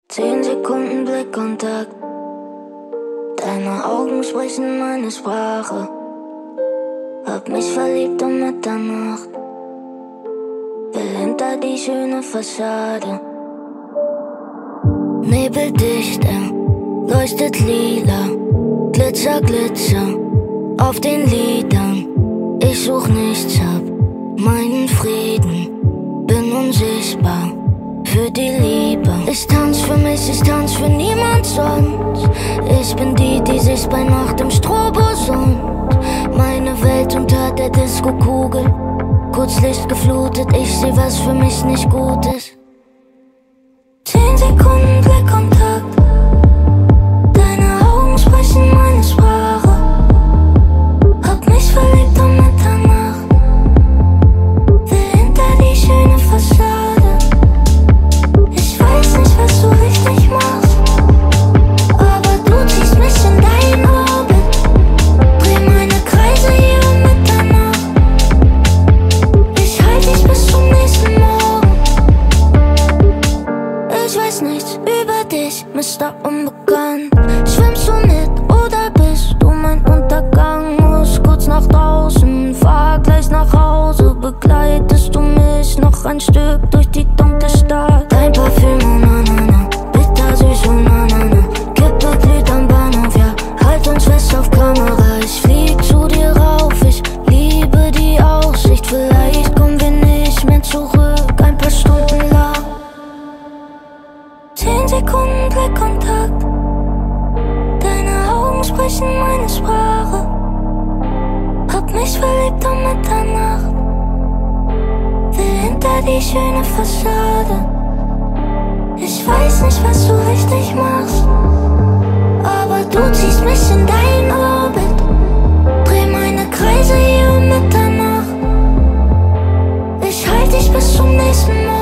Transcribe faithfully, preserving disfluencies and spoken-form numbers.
Zehn Sekunden Blickkontakt. Deine Augen sprechen meine Sprache. Hab mich verliebt um Mitternacht. Will hinter die schöne Fassade. Nebeldicht, er leuchtet lila. Glitzer, Glitzer auf den Lidern. Ich such nichts, hab meinen Frieden. Bin unsichtbar für die Liebe. Ich tanz für mich, ich tanz für niemand sonst. Ich bin die, die sich bei Nacht im Strobo sonnt. Meine Welt unter der Disco-Kugel. Kurz Licht geflutet, ich seh, was für mich nicht gut ist. Zehn Sekunden Blickkontakt. Deine Augen sprechen meine Sprache. Hab mich verliebt um Mitternacht. Will hinter die schöne Fassade. Ich weiß nicht, was du richtig machst, aber du ziehst mich in dein Orbit. Dreh meine Kreise hier um Mitternacht. Ich halt dich bis zum nächsten Morgen. Ich weiß nichts über dich, Mister Unbekannt. Schwimmst du mit oder bist du mein Untergang? Muss kurz nach draußen, fahr gleich nach Hause. Begleitest du mich noch ein Stück durch die dunkle Stadt? Dein Parfüm, oh na na na, bitter süß, oh na na na. Kippe glüht am Bahnhof, ja, halt uns fest auf Kamera. Ich flieg zu dir rauf, ich liebe die Aussicht. Vielleicht kommen wir nicht mehr zurück, ein paar Stunden lang. Zehn Sekunden Blickkontakt. Deine Augen sprechen meine Sprache. Hab mich verliebt um Mitternacht. Will hinter die schöne Fassade. Ich weiß nicht, was du richtig machst, aber du ziehst mich in dein Orbit. Dreh meine Kreise hier um Mitternacht. Ich halt dich bis zum nächsten Mal.